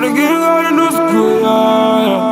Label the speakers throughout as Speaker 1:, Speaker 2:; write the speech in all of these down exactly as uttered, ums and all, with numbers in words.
Speaker 1: the king of the new school, yeah, yeah.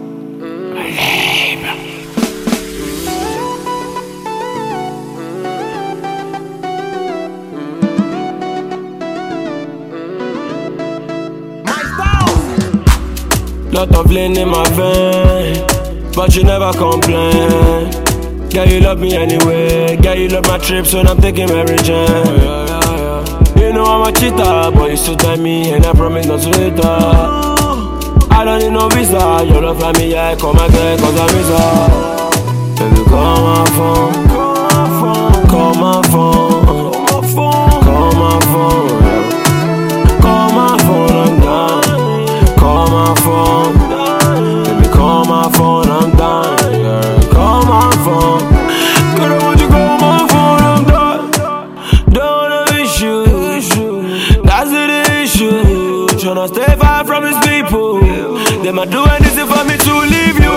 Speaker 1: Lot of lean in my vein, but you never complain. Girl, you love me anyway. Girl, you love my trips when I'm taking Mary Jane. You know I'm a cheater, but you still tell me, and I promise not to hit her. I don't need no visa. Your love like me, yeah, come again, cause I miss her. Baby, call my phone, call my phone, call my phone, call my phone, I'm done. Call my phone, baby, call my phone, I'm done. Yeah, call my phone, girl, I want you call my phone, I'm done. Don't have issues, that's the issue. Tryna stay far from his people. They might do anything for me to leave you.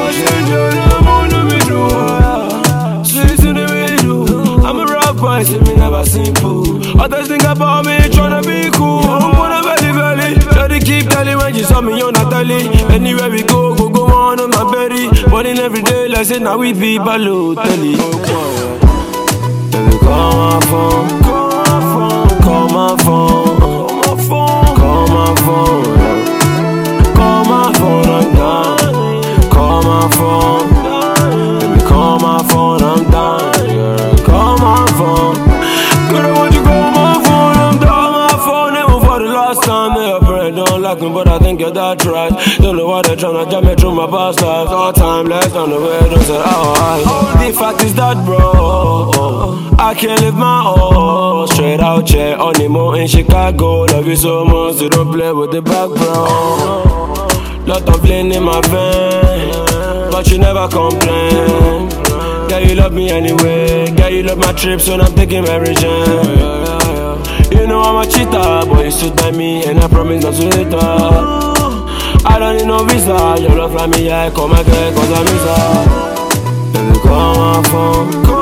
Speaker 1: I'm a rock boy, see me never simple. Others think about me, tryna be cool. I'm gonna belly belly. Shawty keep telling when she saw me on Natalie. Anywhere we go, go go on on my belly. But in every day, like say now we be Balotelli. Baby, call my phone, call my phone, call my phone, call my phone, I'm done. Call my phone, baby, call my phone, I'm done. Call my phone, girl, I want you call my phone, I'm done. My phone, even for the last time. They afraid don't like me, but I think you're that right. Don't know why they're tryna jam me through my past lives. All time less on the way, don't say oh I. All the fact is that, bro, I can't live my own. Straight out here on the moon in Chicago. Love you so much, so don't play with the back, bro. Lot of lean in my vein, but you never complain. Girl, you love me anyway. Girl, you love my trips when I'm taking Mary Jane. You know I'm a cheater, but you still tell me, and I promise not to hit her. I don't need no visa. Your love like me, yeah, come again, cause I miss her. Baby, call my phone,